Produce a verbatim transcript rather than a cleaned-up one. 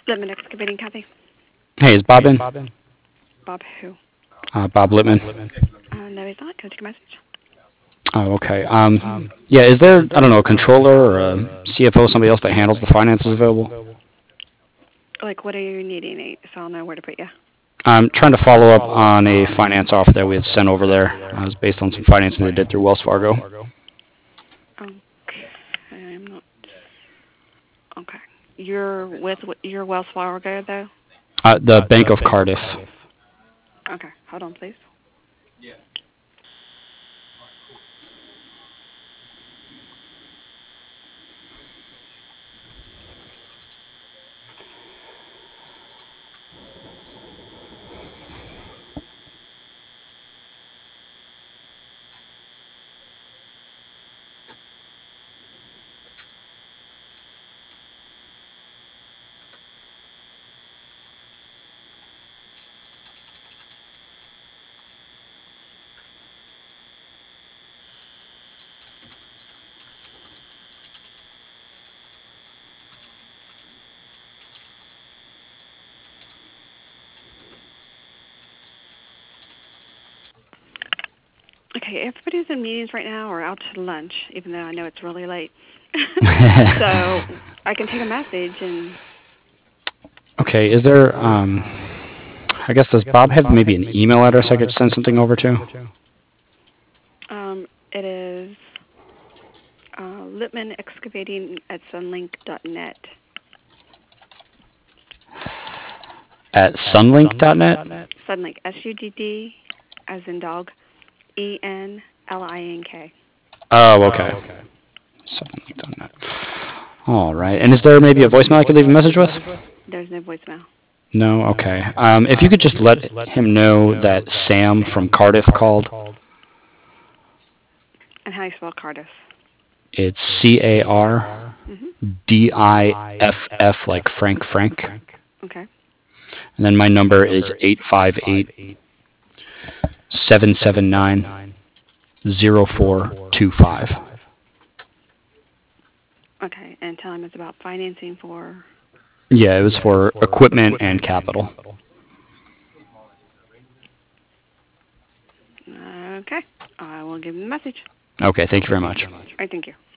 Littman Excavating, Kathy. Hey, is Bob in? Bob who? Uh, Bob Littman. Uh, no, he's not. Can I take a message? Oh, okay. Um, yeah, is there, I don't know, a controller or a C F O, somebody else that handles the finances available? Like, what are you needing, Nate? So I'll know where to put you. I'm trying to follow up on a finance offer that we had sent over there. Uh, it was based on some financing they did through Wells Fargo. Okay, I'm not. Okay, you're with your Wells Fargo though. Uh, the Bank of Cardiff. Okay, hold on, please. Okay, everybody's in meetings right now or out to lunch, even though I know it's really late. So I can take a message and. Okay, is there, um, I guess, does Bob have maybe an email address I could send something over to? Um, it is uh, Littman Excavating at sunlink dot net. At sunlink dot net? Sunlink, S U D D, as in dog, E N L I N K. Oh, okay. sunlink dot net. All right. And is there maybe a voicemail I could leave a message with? There's no voicemail. No? Okay. Um, if you could just let him know that Sam from Cardiff called. And how do you spell Cardiff? It's C A R D I F F, like Frank Frank. Okay. And then my number is eight five eight, seven seven nine, zero four two five. Okay, and tell him it's about financing for. Yeah, it was for equipment and capital. Okay, I will give him the message. Okay, thank you very much. All right, thank you.